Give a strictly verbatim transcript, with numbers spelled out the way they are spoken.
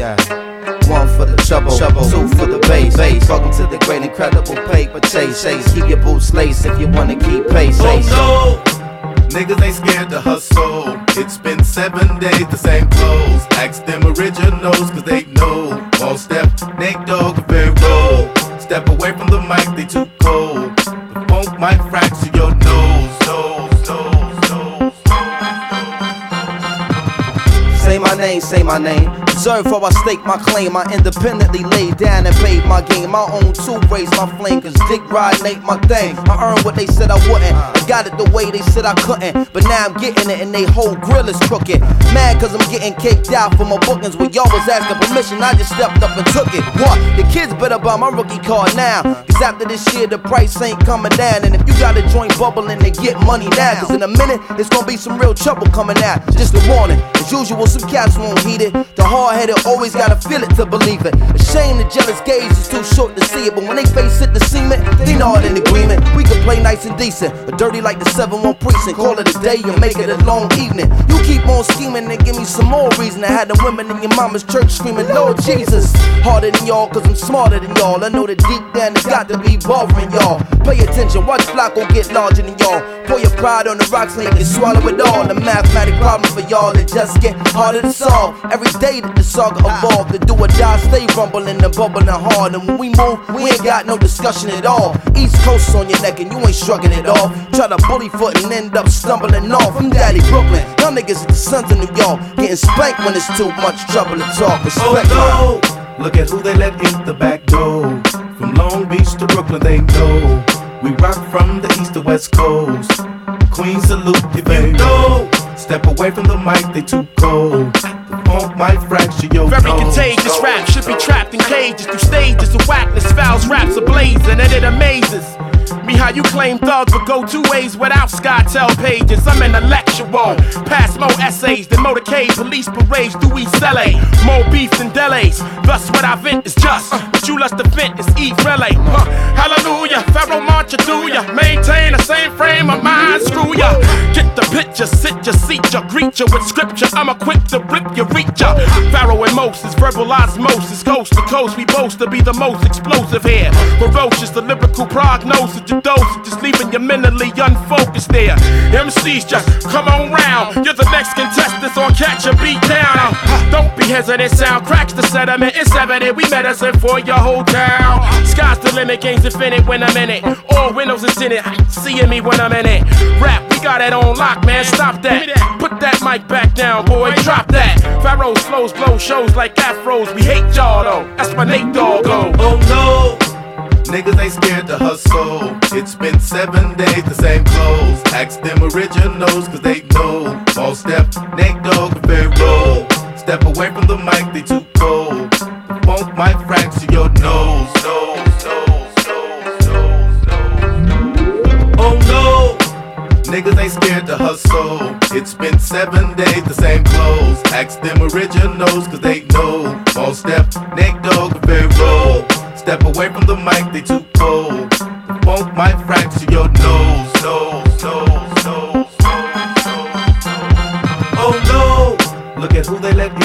Yeah. One for the trouble, trouble. Two for the bass. bass. Welcome to the great incredible paper chase. chase. Keep your boots laced if you wanna keep pace. Oh no! Niggas ain't scared to hustle. It's been seven days, the same clothes. Ask them originals, cause they know. All step, Nate Dogg, very roll. Step away from the mic, they too cold. The funk might fracture your nose, nose, nose, nose. Say my name, say my name. Observe how I stake my claim. I independently laid down and paid my game. My own two raise my flame, cause dick riding ain't my thing. I earned what they said I wouldn't. I got it the way they said I couldn't. But now I'm getting it and they whole grill is crooked. Mad cause I'm getting caked out for my bookings. When y'all was asking permission, I just stepped up and took it. What? The kids better buy my rookie card now. Cause after this year the price ain't coming down. And if you got a joint bubbling, then get money now. Cause in a minute, it's gonna be some real trouble coming out. Just a warning. As usual, some cats won't heed it. The hard-headed always gotta feel it to believe it. A shame the jealous gaze is too short to see it. But when they face it, the cement, they not in agreement. We can play nice and decent, or dirty like the seven one precinct. Call it a day and make it a long evening. You keep on scheming and give me some more reason. I had the women in your mama's church screaming, Lord Jesus. Harder than y'all, cause I'm smarter than y'all. I know that deep down it's got to be bothering y'all. Pay attention, watch Flacco get larger than y'all. Pour your pride on the rocks and you can swallow it all. The mathematic problem for y'all that just get harder to solve. Every day that the saga evolve, the do or die stay rumbling and bubbling hard. And when we move, we ain't got no discussion at all. East Coast on your neck and you ain't shrugging it off. Try to bully foot and end up stumbling off. I'm Daddy Brooklyn, y'all niggas are the sons of New York. Getting spanked when it's too much trouble to talk. Respect oh no! Look at who they let in the back door. From Long Beach to Brooklyn, they know. We rock from the east to west coast. Queen salute if you know. Step away from the mic, they too cold. The funk might fracture your Very nose. contagious rap should be trapped in cages. Through stages of whackness, fouls, raps ablazing. And it amazes me how you claim thugs would go two ways without SkyTel pages. I'm intellectual, pass more essays than motorcade police parades through East L A. More beef than delays. Thus what I vent is just what you lust to vent is eat relay. Huh. Hallelujah, Pharaoh march you through ya. Maintain the same frame of mind, screw ya. Get the picture, sit ya, seat ya, greet ya with scripture. I'm equipped to rip ya, reach ya. Pharaoh and Moses, verbal osmosis, coast to coast. We boast to be the most explosive here. Ferocious, the lyrical prognosis. Your dose, just leaving you mentally unfocused there. M Cs just come on round. You're the next contestant on Catch a Beat Down. Uh, don't be hesitant, sound cracks the sediment. It's evident we medicine for your whole town. Sky's the limit, game's infinite when I'm in it. All windows is in it, seeing me when I'm in it. Rap, we got it on lock, man. Stop that. Put that mic back down, boy. Drop that. Pharaoh's flows blow shows like afros. We hate y'all though. That's my Nate Dogg go. Oh no! Niggas ain't scared to hustle. It's been seven days, the same clothes. Ask them originals, cause they know. All step, Nate Dogg, very roll. Step away from the mic, they too cold. The funk might fracture your nose. Nose, nose, nose, nose, nose. Oh no! Niggas ain't scared to hustle. It's been seven days, the same clothes. Ask them originals, cause they know. All step, Nate Dogg, very roll. Step away from the mic, they too cold. The funk might fracture your nose, nose, nose, nose, nose, nose. Oh no! Look at who they let